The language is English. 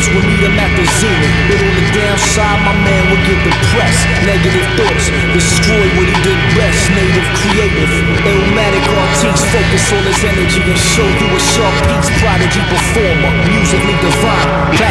lyrics would meet him at the zenith. But on the downside, my man would get depressed. Negative thoughts destroy what he did best. Native, creative, illmatic artiste. Focus all his energy and show you a sharp piece. Prodigy performer, musically divine.